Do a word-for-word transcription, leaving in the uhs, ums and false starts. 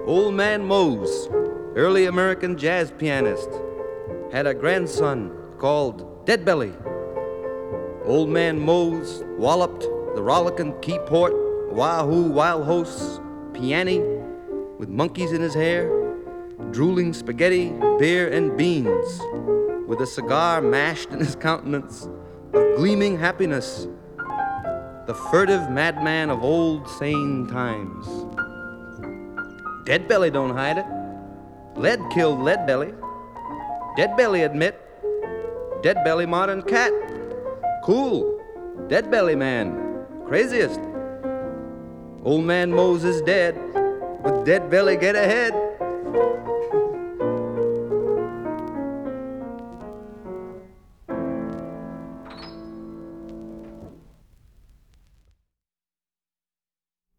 Old Man Mose, early American jazz pianist, had a grandson called Deadbelly. Old Man Mose walloped the rollicking Keyport, Wahoo wild hosts, piany, with monkeys in his hair, drooling spaghetti, beer, and beans, with a cigar mashed in his countenance of gleaming happiness, the furtive madman of old sane times. Deadbelly don't hide it. Lead killed Leadbelly. Deadbelly admit. Deadbelly modern cat. Cool. Deadbelly man. Craziest. Old Man Mose is dead. With Deadbelly get ahead.